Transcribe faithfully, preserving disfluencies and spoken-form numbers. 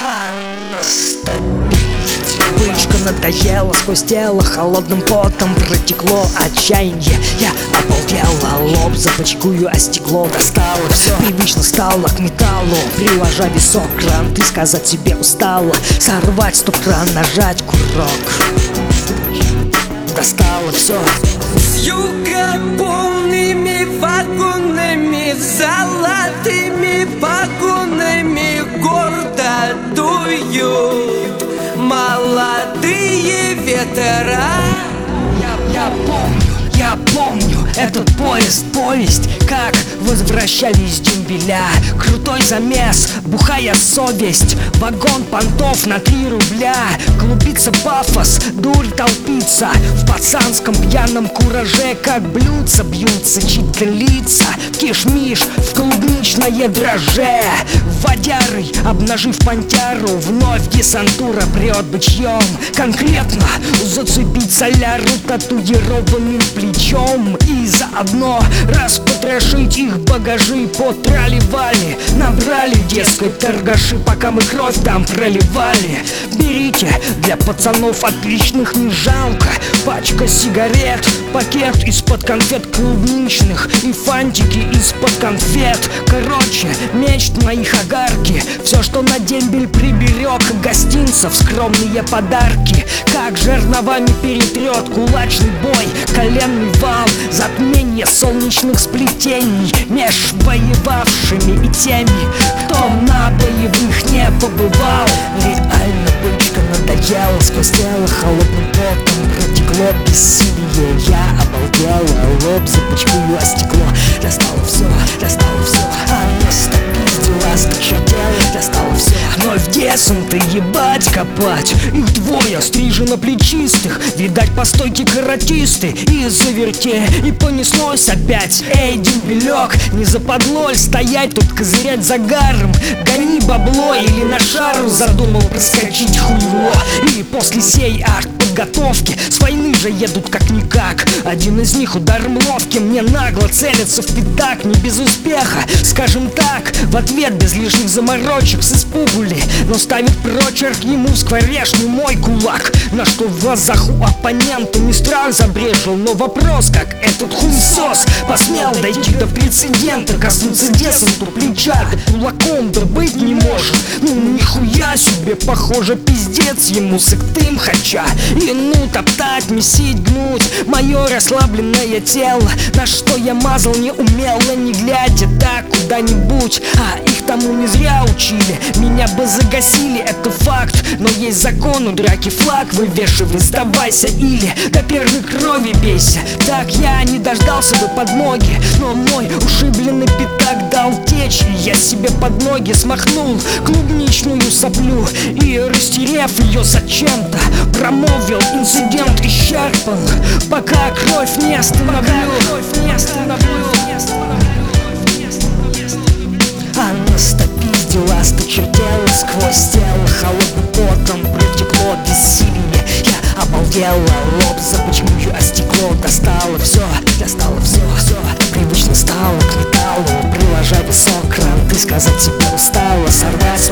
Привычка надоела, сквозь тело холодным потом протекло отчаяние. Я обалдела, лоб запачкую, а стекло достало. Все привычно стало к металлу, приложа висок кран. Ты сказать себе устала, сорвать стоп-кран, нажать курок. Достало все. С юга полными вагонами, золотыми погонами гордо дуют молодые ветра. Я, я помню, я помню этот поезд, повесть, как возвращались дембеля. Крутой замес, бухая совесть, вагон понтов на три рубля. Клубится пафос, дурь толпится, в пацанском пьяном кураже, как блюдца бьются чьи-то лица. В кишмиш, в клубничное драже, водярой обнажив пантяру, вновь десантура прет бычьем. Конкретно зацепить соляру татуированным плечом и заодно распотрошить их багажи. Потраливали, набрали, дескать, торгаши, пока мы кровь там проливали. Берите, для пацанов отличных не жалко. Пачка сигарет, пакет из-под конфет клубничных и фантики из-под конфет. Короче, мечт моих огарки, все, что на дембель приберег, гостинцев скромные подарки. Как жерновами перетрет кулачный бой, коленный вал, затмение солнечных сплетений меж воевавшими и теми, кто на боевых не побывал. Реально бычка надоела, сквозь тело холодным потом протекло бессилие. Я обалдела, лоб запачкую, а стекло достало все, достало все. Оно стопиздила, сточертела, достало все. Вновь десанты ебать копать, их двое стрижено плечистых, видать по стойке каратисты. И заверте, и понеслось опять. Эй, дембелек, не западло ль стоять тут козырять загаром? Гони бабло или на шару задумал проскочить хуйло. И после сей арт-подготовки с войны же едут как-никак. Один из них ударом ловким мне нагло целится в пятак. Не без успеха, скажем так, в ответ без лишних заморочек с испугу ли, но ставит прочерк ему в скворечный мой кулак. На что в глазах у оппонента не страх забрежил, но вопрос, как этот хуесос посмел дойти до прецедента, коснуться десанту плеча, да кулаком да быть не может. Ну нихуя себе, похоже, пиздец ему сыктым хоча. И ну топтать, месить, гнуть мое расслабленное тело, на что я мазал неумело, не глядя так куда-нибудь. А их тому не зря учили, меня бы загасили, это факт. Но есть закон, у драки флаг вывешивай, сдавайся или до первой крови бейся. Так я не дождался бы подмоги, но мой ушибленный пятак дал течь, и я себе под ноги смахнул клубничную соплю и, растерев ее зачем-то, промолвил: инцидент исчерпан, пока кровь не остановлю. Она стопиздила, сточертела, сквозь тело холодным потом протекло бессилие. Я обалдела, лоб запачкую, а стекло достало все, достало все, все. Привычно стало к металлу, приложа висок кран. Ты сказать себе устала, сорвать